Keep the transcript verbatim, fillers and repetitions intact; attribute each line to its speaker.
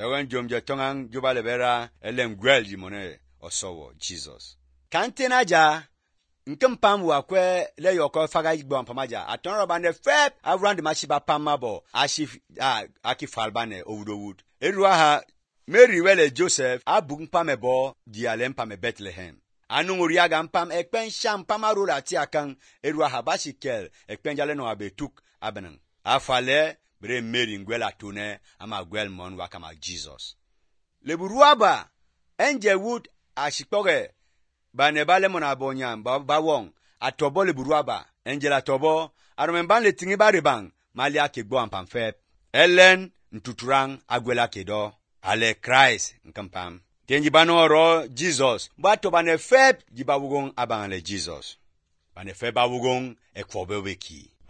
Speaker 1: Ewen jom je tongang juba lebera elem gwel jimone osowo Jesus. Kantena ja nkem pam wa kwe le yoko faga igbo pamaja atonro bande feb around the machiba pamabo ashif a akifalbane owudowud. Erua ha Mary wele Joseph abung pamebo di alem pame Bethlehem. Anu uriaga mpam ekpen sham pamarula ti akan erua habashikel ekpen jale no abetuk abenang. Afale bre Mary ngwela tune ama gwel mon wakama Jesus. Le buruaba enje wood ashikpoge banebale mona bonyam bawong atobo le buruaba enjela tobo aromemban le tingi baribang malia kegbo ampam feb ellen ntuturang agwela kedo ale Christ nkampam tenji bano ro Jesus bato bane feb jibawugong abang le Jesus bane feb bawugong ekfobe weki